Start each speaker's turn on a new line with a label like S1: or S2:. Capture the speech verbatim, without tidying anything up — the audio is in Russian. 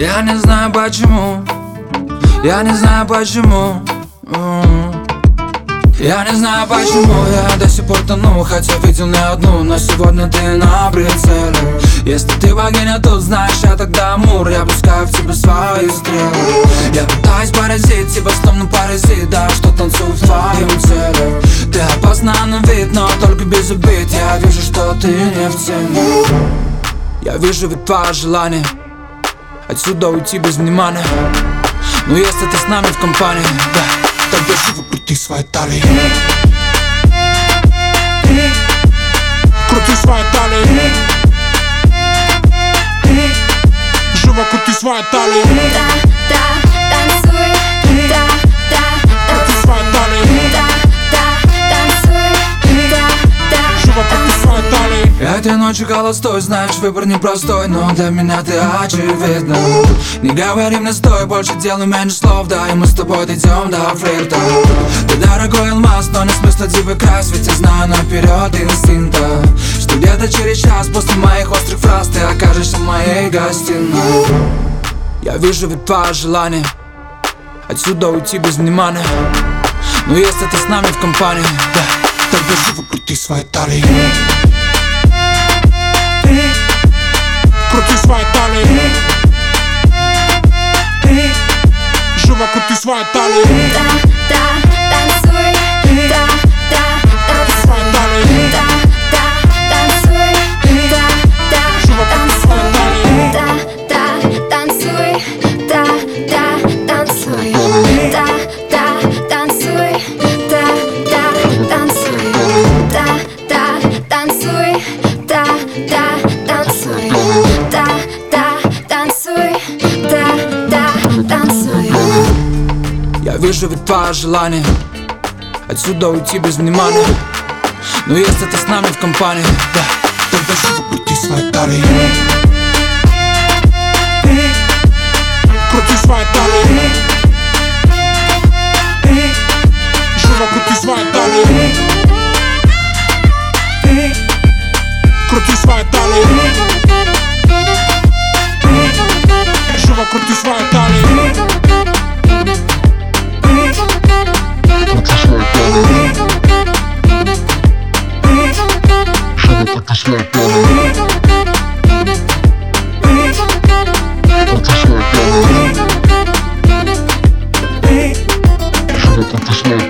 S1: Я не знаю почему, я не знаю почему, я не знаю почему я до сих пор тону, хотя видел не одну, но сегодня ты на прицеле. Если ты богиня, тут знаешь, я тогда Амур. Я пускаю в тебя свои стрелы. Я пытаюсь поразить тебя, словно паразит, да, что танцую в твоем теле. Ты опасна на вид, но только без обид. Я вижу, что ты не в теме. Я вижу ведь твое желание отсюда уйти без внимания. Но если ты с нами в компании, да, тогда живо крути свои талии. Крути свои талии. Живо крути свои талии.
S2: Да, да, танцуй. Да, да,
S1: крути свои талии.
S2: да, да, танцуй. Да, да,
S1: живо крути свои талии. Этой ночью холостой, знаешь, выбор непростой, но для меня ты очевидна. Не говори мне стой, больше дел и меньше слов, да, и мы с тобой дойдем до флирта. Ты дорогой алмаз, но не смысла тебе красть, ведь я знаю наперед инстинкта, что где-то через час после моих острых фраз ты окажешься в моей гостиной. Я вижу ведь твое желание отсюда уйти без внимания. Но если ты с нами в компании, да, тогда живо крути свои талии. Крути свои талии. Живо крути свои талии.
S2: да, да, танцуй. Да, да,
S1: крути свои талии.
S2: да, да, танцуй. Да, да,
S1: живо крути свои талии.
S2: да, да, танцуй. Да, да, танцуй. Да, да, танцуй. Да, да, танцуй. Да, да, танцуй. Да, да, танцуй. Да, да, танцуй. Да, да, танцуй.
S1: Я вижу ведь твое желание отсюда уйти без внимания. Но если ты с нами в компании, да, тогда живо крути свои талии. Крути свои талии. Живо крути свои талии. Крути свои талии. Живо крути свои талии.
S3: Крути свои талии. Живо крути свои талии. Крути свои талии. Живо крути свои талии.